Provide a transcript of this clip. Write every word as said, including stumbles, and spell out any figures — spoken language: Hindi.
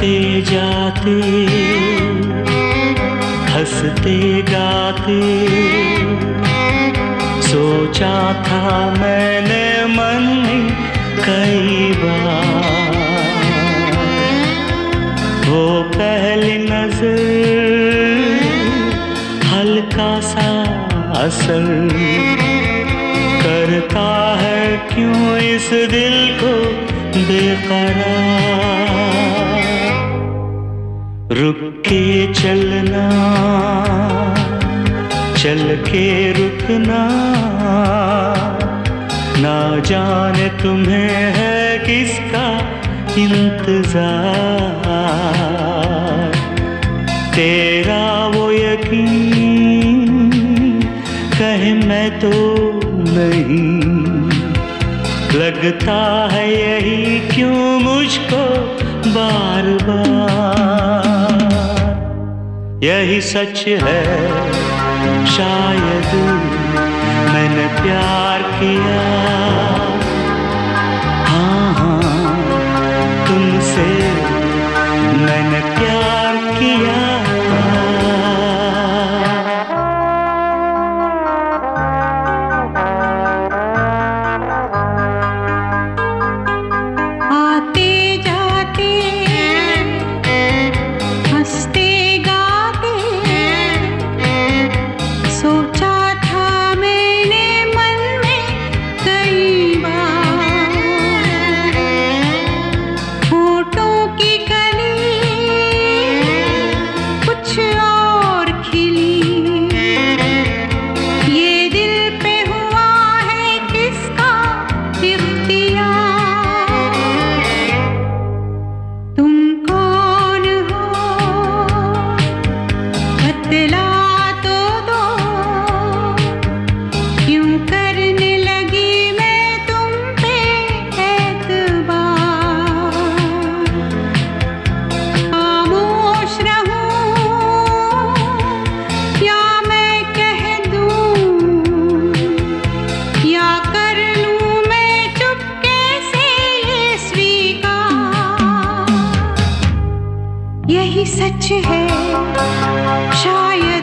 आते जाते हंसते गाते सोचा था मैंने मन में कई बार, वो पहली नजर हल्का सा असर करता है क्यों इस दिल को बेकरार। रुक के चलना, चल के रुकना, ना जाने तुम्हें है किसका इंतजार। तेरा वो यकीन कहे मैं तो नहीं, लगता है यही क्यों मुझको बार बार। यही सच है शायद मैंने प्यार किया, हाँ हाँ तुमसे मैंने प्यार किया। यही सच है शायद